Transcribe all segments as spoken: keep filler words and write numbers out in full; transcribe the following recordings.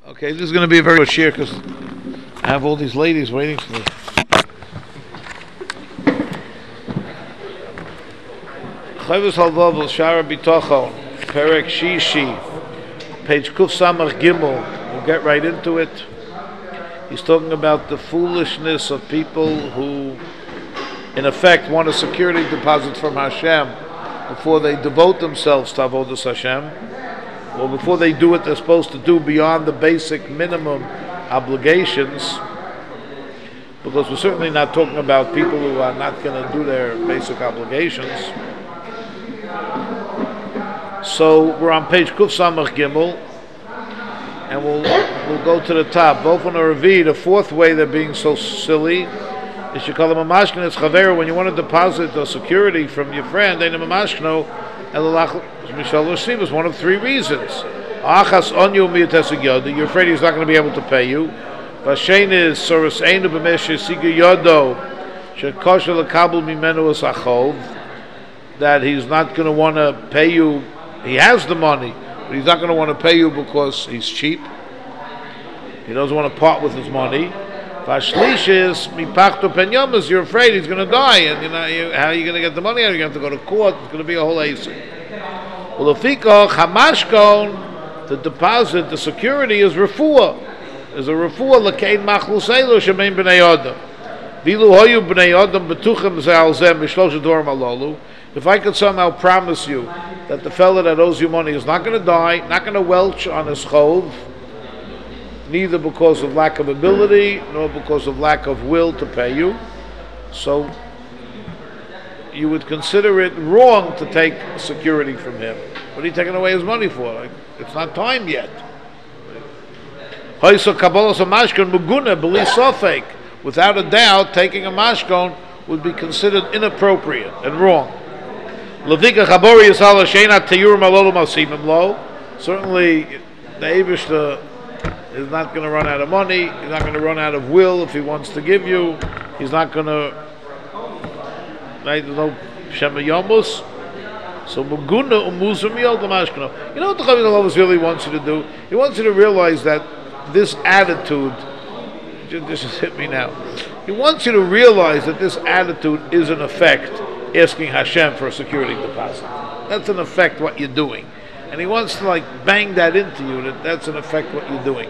Okay, this is going to be a very good share because I have all these ladies waiting for me. Chovos Halvav Shara Bitochon, Perek Shishi, page Kuf Samach Gimel. We'll get right into it. He's talking about the foolishness of people who, in effect, want a security deposit from Hashem before they devote themselves to Avodas Hashem. Well, before they do what they're supposed to do beyond the basic minimum obligations, because we're certainly not talking about people who are not going to do their basic obligations. So we're on page Kuf Samach Gimel, and we'll we'll go to the top. Both on a Revi, the fourth way they're being so silly is you call them a mashkin. It's chaver when you want to deposit a security from your friend. They name a mashkno. Mishal Rashim is one of three reasons. Achas onyu miyatesig yodo. You're afraid he's not going to be able to pay you. Vashen is soros einu b'mesh sigu yodo shekosher lekabel mimenu es achov. That he's not going to want to pay you. He has the money, but he's not going to want to pay you because he's cheap. He doesn't want to part with his money. Vashlish is mipachto penyomas. You're afraid he's going to die, and you know you, how are you going to get the money? Are you going to have to go to court? It's going to be a whole asik. Well, the fiko chamashkon, the deposit, the security is refuah. Is a refuah lekein machluselo shemein b'nei adam. Vilu hoyu b'nei adam betuchem ze'alzem b'shlosh adorim alolu. If I could somehow promise you that the fellow that owes you money is not going to die, not going to welch on his chov, neither because of lack of ability nor because of lack of will to pay you, so you would consider it wrong to take security from him. What are you taking away his money for? Like, it's not time yet. Without a doubt, taking a mashkon would be considered inappropriate and wrong. Certainly, the Eibishter is not going to run out of money. He's not going to run out of will if he wants to give you. He's not going to. Right? There's no Shema Yomus. So Muguna Umuzum Yol Damashkano. You know what the Chovos really wants you to do? He wants you to realize that this attitude. This just hit me now. He wants you to realize that this attitude is in effect asking Hashem for a security deposit. That's in effect what you're doing. And he wants to like bang that into you, that that's in effect what you're doing.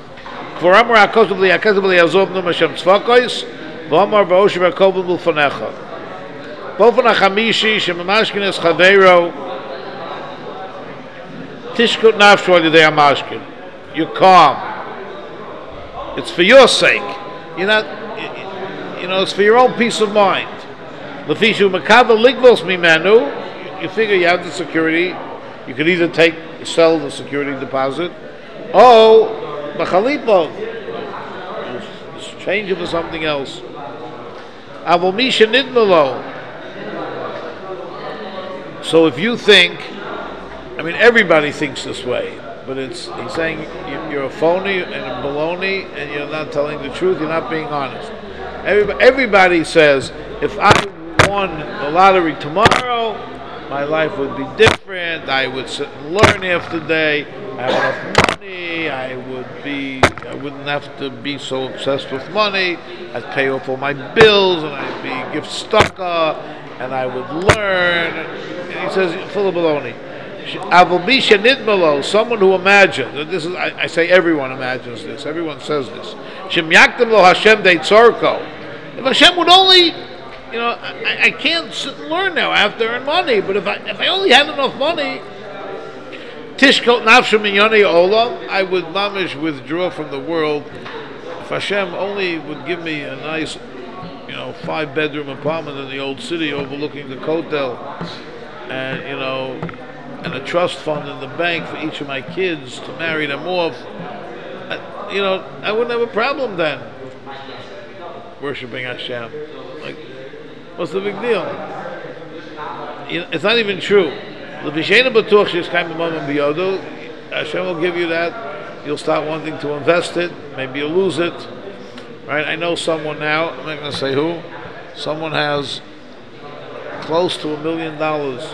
You're calm. It's for your sake. You're not, you know, it's for your own peace of mind. You figure you have the security. You could either take, sell the security deposit, or b'chalipo, change it for something else. Avomisha nidmelo. So if you think, I mean, everybody thinks this way, but it's he's saying you're a phony and a baloney, and you're not telling the truth. You're not being honest. Everybody, everybody says, if I won the lottery tomorrow, my life would be different. I would sit and learn half the day. I have enough money. I would be. I wouldn't have to be so obsessed with money. I'd pay off all my bills, and I'd be gift stucker, and I would learn. And he says, full of baloney. Someone who imagines, and this is, I, I say everyone imagines this. Everyone says this. If Hashem would only, you know, I, I can't sit and learn now. I have to earn money. But if I if I only had enough money, tishkot nafshem minyonei olam, I would mamish withdraw from the world. If Hashem only would give me a nice, you know, five bedroom apartment in the old city overlooking the Kotel, and you know, and a trust fund in the bank for each of my kids to marry them off, I, you know, I wouldn't have a problem then worshiping Hashem. Like, what's the big deal? You know, it's not even true. Hashem will give you that. You'll start wanting to invest it. Maybe you'll lose it. Right? I know someone now. I'm not going to say who. Someone has close to a million dollars,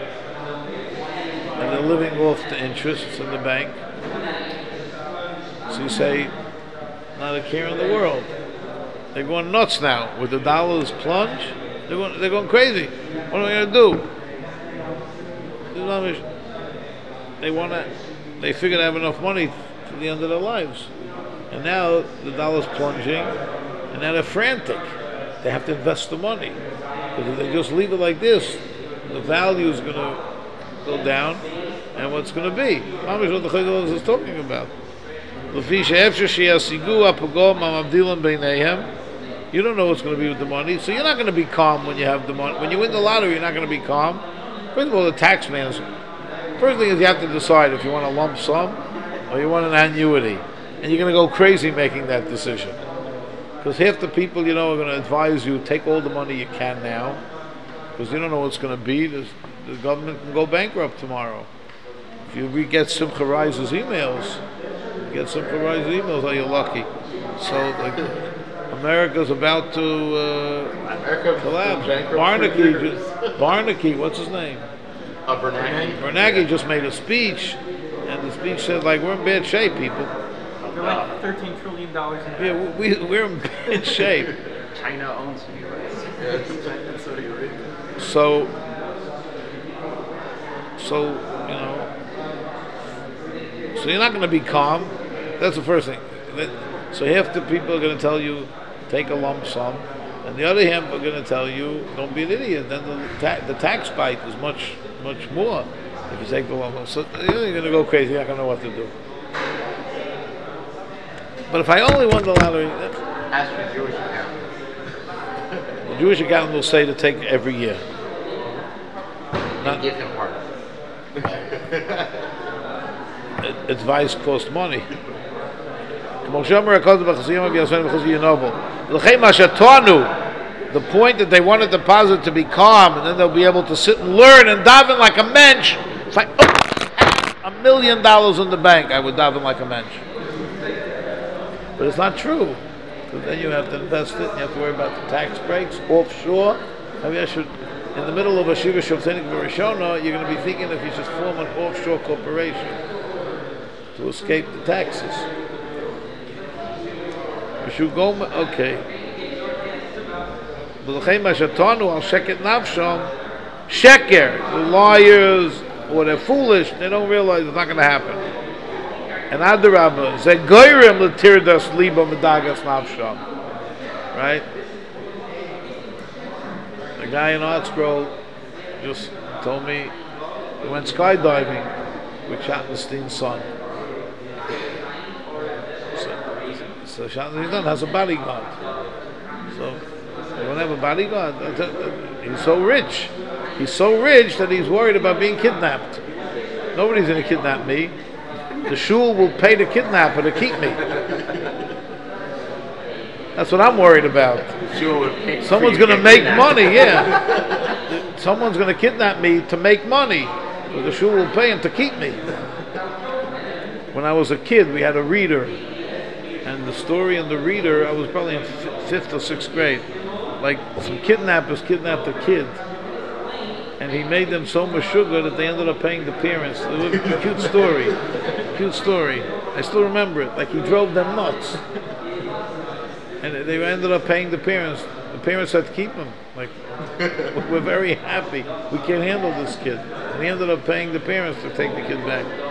and they're living off the interest in the bank. So you say, not a care in the world. They're going nuts now with the dollars plunge. They're going, they're going crazy. What are we going to do? They want to. They figure they have enough money to the end of their lives, and now the dollar's plunging, and now they're frantic. They have to invest the money because if they just leave it like this, the value is going to go down, and what's going to be? Mamish what the Chayil is talking about. You don't know what's going to be with the money, so you're not going to be calm when you have the money. When you win the lottery, you're not going to be calm. First of all, the tax man's. First thing is you have to decide if you want a lump sum or you want an annuity, and you're going to go crazy making that decision. Because half the people, you know, are going to advise you take all the money you can now, because you don't know what's going to be. There's, the government can go bankrupt tomorrow. If you re- get Simcha Rise's emails, you get Simcha Rise's emails, are you lucky? So, like, America's about to uh, collapse. Barnaky, just, Barnaky, what's his name? Uh, Bernanke. Bernanke just made a speech, and the speech said, like, we're in bad shape, people. They're like thirteen trillion dollars in Yeah, we, we're in bad shape. China owns the U S. Yes, China, Saudi Arabia. So, so, you know, so you're not going to be calm. That's the first thing. So half the people are going to tell you, take a lump sum, and the other half are going to tell you, don't be an idiot. Then the, ta- the tax bite is much, much more if you take the lump sum. So you're going to go crazy. You're not going to know what to do. But if I only won the lottery, Ask for Jewish accountant. the Jewish accountant will say to take every year. And give him part. Advice costs money. The point that they want a deposit to be calm, and then they'll be able to sit and learn and daven like a mensch. It's like oh, a million dollars in the bank. I would daven like a mensch, but it's not true. Because then you have to invest it, and you have to worry about the tax breaks offshore. I mean, I should. In the middle of a Shiva Shavtenik Verishona, you're going to be thinking if you should form an offshore corporation to escape the taxes. You should go, okay. Sheker, the lawyers, or they're foolish, they don't realize it's not going to happen. And Adarabba, they goyrim l'tirdas liba medagas nafsham. Right? A guy in Artsgrove just told me he went skydiving with Schottenstein's son. So, so Schottenstein's son has a bodyguard. So you don't have a bodyguard. He's so rich. He's so rich that he's worried about being kidnapped. Nobody's going to kidnap me. The shul will pay the kidnapper to keep me. That's what I'm worried about. Someone's going to make money, yeah. Someone's going to kidnap me to make money. So the shul will pay him to keep me. When I was a kid, we had a reader. And the story in the reader, I was probably in f- fifth or sixth grade. Like, some kidnappers kidnapped a kid. And he made them so much sugar that they ended up paying the parents. It was a cute story. Cute story. I still remember it. Like, he drove them nuts. And they ended up paying the parents. The parents had to keep him. Like, we're very happy. We can't handle this kid. And he ended up paying the parents to take the kid back.